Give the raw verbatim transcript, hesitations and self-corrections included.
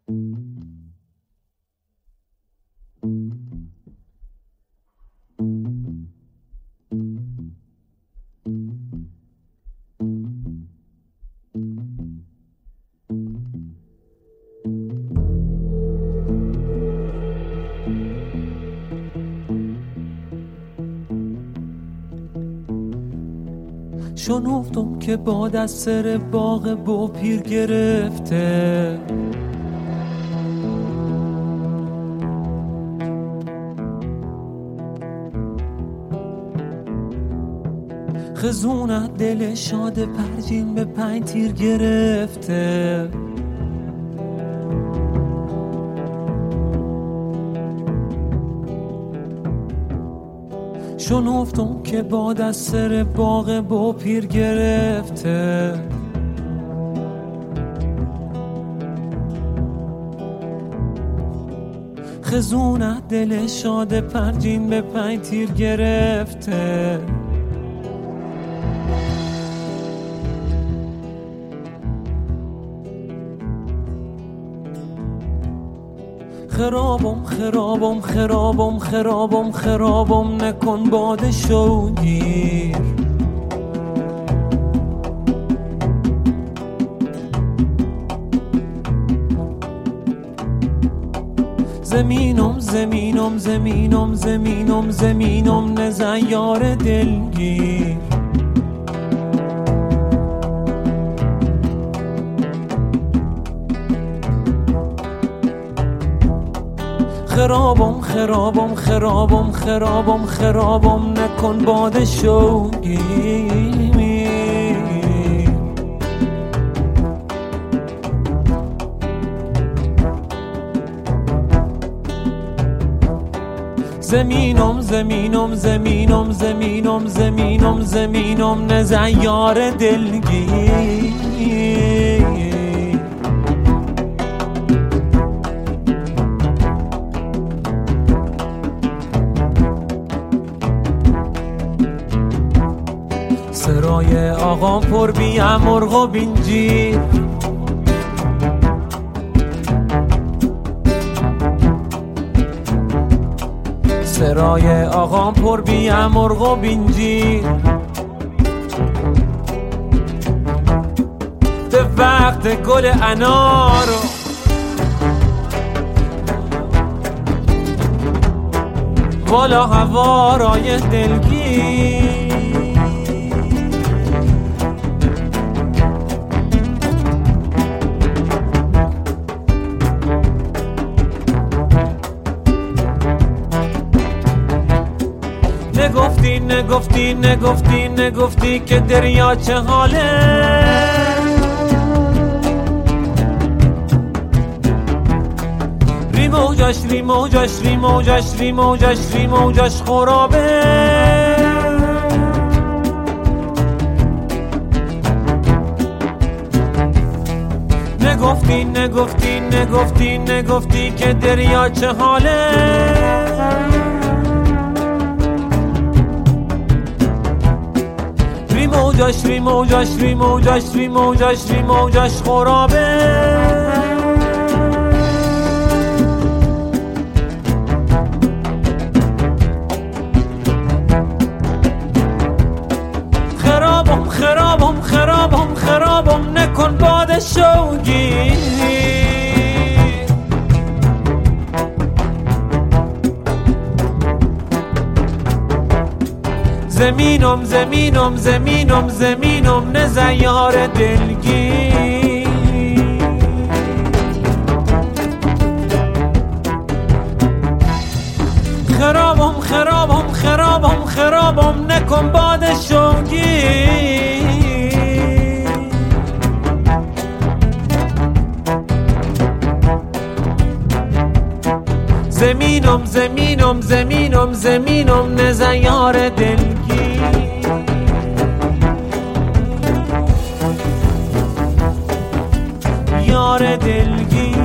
شنفتم که باد از سر باغ با پیر گرفته، خزونت دل شاد پرجین به پنج تیر گرفته. شنفتم که باد از سر باغ با پیر گرفته، خزونت دل شاد پرجین به پنج تیر گرفته. خرابم خرابم خرابم خرابم خرابم نکن باد شوگیر. زمینم زمینم زمینم زمینم زمینم نزن یار دلگیر. خرابم خرابم خرابم خرابم خرابم نکن باد شوگیر. زمینم زمینم زمینم زمینم زمینم زمینم نزن یار دلگیر. سرای آقا پر بیم مرغ و بینجیر، سرای آقا پر بیم مرغ و بینجیر. به وقت گل انارو بالا هوارای دلگیر. نگفتی نگفتی نگفتی نگفتی که دریا چه حاله، ری موجش ری موجش ری موجش ری موجش ری موجش خرابه. نگفتی نگفتی نگفتی نگفتی که دریا چه حاله، ری موجش ری موجش ری موجش ری موجش ری موجش خرابه. خرابم خرابم خرابم خرابم نکن باد شوگیر. زمینم زمینم زمینم زمینم نزن یار دلگیر. خرابم خرابم خرابم خرابم نکن باد شوگیر. زمینم زمینم زمینم زمینم نزن یار دلگیر. یار دلگیر.